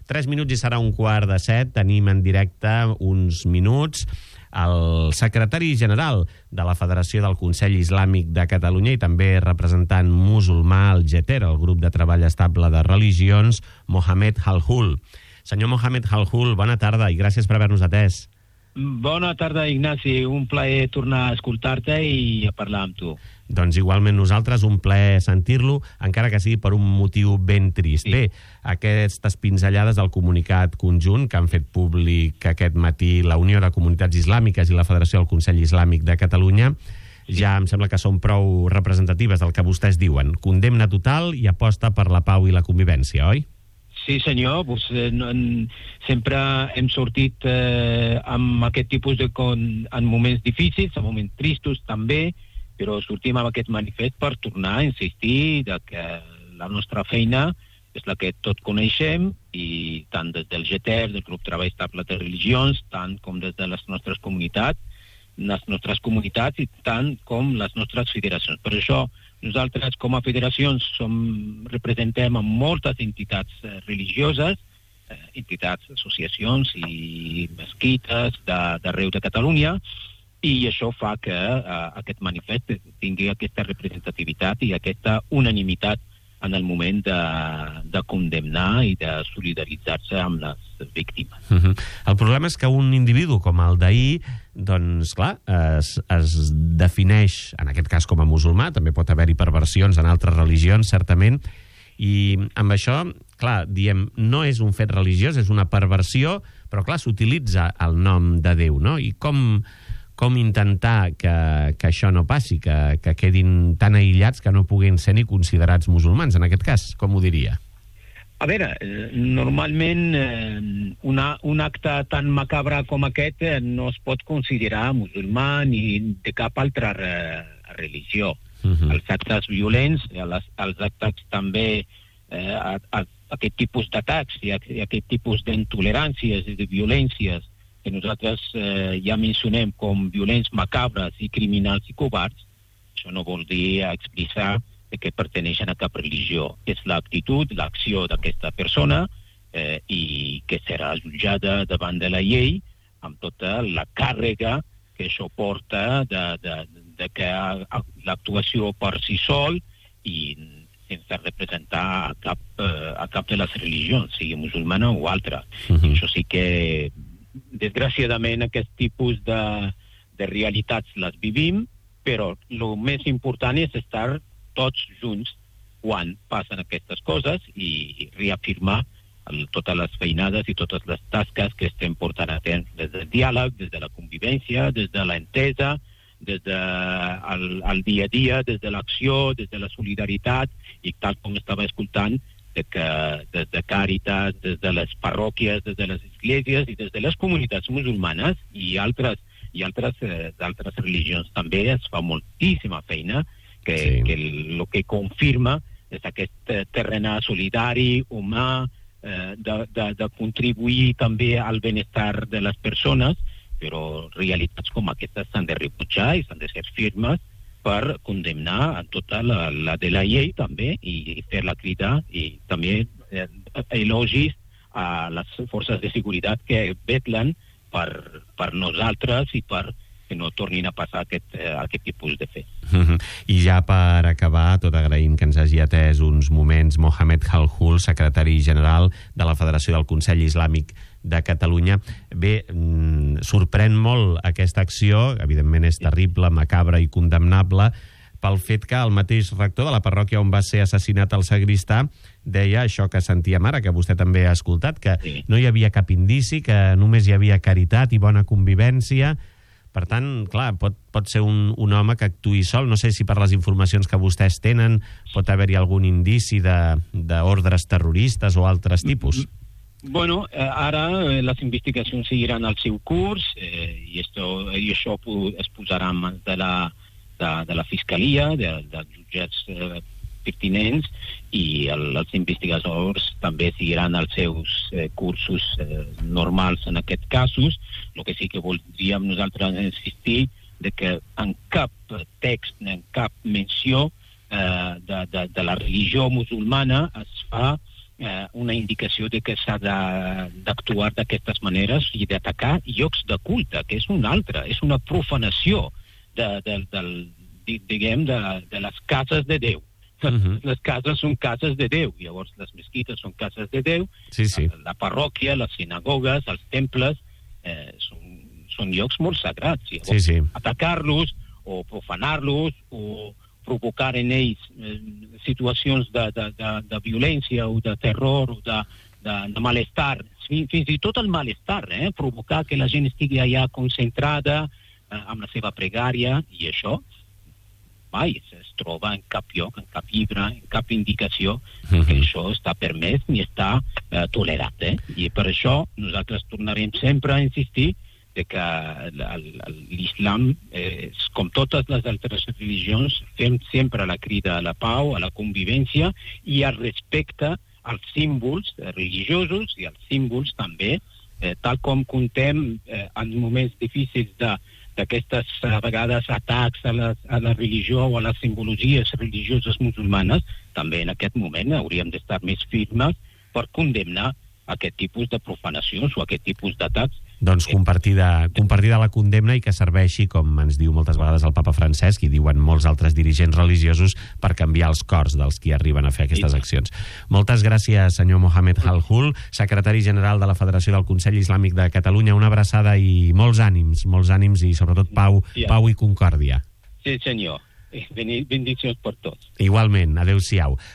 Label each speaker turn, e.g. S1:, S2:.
S1: 3 minuts i serà 6:15. Tenim en directe uns minuts el secretari general de la Federació del Consell Islàmic de Catalunya i també representant musulmà al GETER, el grup de treball estable de religions, Mohamed Halhul. Senyor Mohamed Halhul, bona tarda i gràcies per haver-nos atès.
S2: Bona tarda, Ignasi. Un plaer tornar a escoltar-te i a parlar amb tu.
S1: Doncs igualment nosaltres, un plaer sentir-lo, encara que sigui per un motiu ben trist. Sí. Bé, aquestes pinzellades del comunicat conjunt que han fet públic aquest matí la Unió de Comunitats Islàmiques i la Federació del Consell Islàmic de Catalunya, ja em sembla que són prou representatives del que vostès diuen. Condemna total i aposta per la pau i la convivència, oi?
S2: Sí, senyor. Sempre hem sortit amb aquest tipus en moments difícils, en moments tristos també, però sortim amb aquest manifest per tornar a insistir que la nostra feina és la que tot coneixem, i tant des del GETER, del Grup Treball Estable de Religions, tant com des de les nostres comunitats i tant com les nostres federacions. Per això nosaltres com a federacions representem amb moltes entitats religioses, entitats, associacions i mesquites d'arreu de Catalunya, i això fa que aquest manifest tingui aquesta representativitat i aquesta unanimitat en el moment de condemnar i de solidaritzar-se amb les víctimes.
S1: El problema és que un individu com el d'ahir, doncs clar, es defineix, en aquest cas com a musulmà, també pot haver-hi perversions en altres religions, certament, i amb això, clar, diem, no és un fet religiós, és una perversió, però clar, s'utilitza el nom de Déu, no? I com intentar que això no passi, que quedin tan aïllats que no puguin ser ni considerats musulmans, en aquest cas? Com ho diria?
S2: A veure, normalment un acte tan macabre com aquest no es pot considerar musulmà ni de cap altra religió. Els actes violents, els actes també, aquest tipus d'atacs i aquest tipus d'intoleràncies i de violències que nosaltres ja mencionem com violents macabres i criminals i covards, això no vol dir expressar que perteneixen a cap religió. És l'actitud, l'acció d'aquesta persona i que serà jutjada davant de la llei amb tota la càrrega que això porta de que l'actuació per si sol i sense representar a cap de les religions, sigui musulmana o altra. Això sí que desgraciadament aquest tipus de realitats les vivim, però el més important és estar tots junts quan passen aquestes coses i reafirmar totes les feinades i totes les tasques que estem portant a terme des del diàleg, des de la convivència, des de l'entesa, des del dia a dia, des de l'acció, des de la solidaritat, i tal com estava escoltant, des de Càritas, des de les parròquies, des de les esglésies i des de les comunitats musulmanes i d'altres religions també es fa moltíssima feina que el que confirma és aquest terreny solidari, humà, de contribuir també al benestar de les persones, però realitats com aquestes s'han de rebutjar i s'han de ser firmes per condemnar tota la de la llei també i fer la crida i també elogis a les forces de seguretat que vetllen per nosaltres i per que no tornin a passar aquest tipus de fets.
S1: I ja per acabar, tot agraint que ens hagi atès uns moments, Mohamed Halhul, secretari general de la Federació del Consell Islàmic de Catalunya. Bé, sorprèn molt aquesta acció, evidentment és terrible, macabra i condemnable, pel fet que el mateix rector de la parròquia on va ser assassinat el sagristà deia això que sentíem ara, que vostè també ha escoltat, que no hi havia cap indici, que només hi havia caritat i bona convivència. Per tant, clar, pot ser un home que actuï sol. No sé si per les informacions que vostès tenen pot haver-hi algun indici d'ordres terroristes o altres tipus.
S2: Bueno, ara les investigacions seguiran el seu curs i això es posarà en mans de la Fiscalia, dels jutjats pertinents, i els investigadors també seguiran els seus cursos normals en aquests casos. El que sí que voldríem nosaltres insistir de que en cap text, en cap menció de la religió musulmana es fa una indicació de que s'ha d'actuar d'aquestes maneres i d'atacar llocs de culte, que és una altra, és una profanació de les cases de Déu. Les cases són cases de Déu, llavors les mesquites són cases de Déu, la parròquia, les sinagogues, els temples, són llocs molt sagrats. Llavors, atacar-los o profanar-los o provocar en ells situacions de violència o de terror o de malestar, fins i tot el malestar, provocar que la gent estigui allà concentrada amb la seva pregària, i això mai es troba en cap lloc, en cap llibre, en cap indicació que això està permès ni està tolerat. I per això nosaltres tornarem sempre a insistir de que l'islam, com totes les altres religions, fem sempre la crida a la pau, a la convivència i al respecte als símbols religiosos i als símbols també, tal com contem en moments difícils d'aquestes a vegades atacs a la religió o a les simbologies religioses musulmanes, també en aquest moment hauríem d'estar més firmes per condemnar aquest tipus de profanacions o aquest tipus d'atacs.
S1: Doncs compartida la condemna i que serveixi, com ens diu moltes vegades el papa Francesc i diuen molts altres dirigents religiosos, per canviar els cors dels qui arriben a fer aquestes accions. Moltes gràcies, senyor Mohamed Al-Hul, secretari general de la Federació del Consell Islàmic de Catalunya. Una abraçada i molts ànims i sobretot pau i concòrdia.
S2: Sí, senyor. Bendicions per tots.
S1: Igualment. Adéu-siau.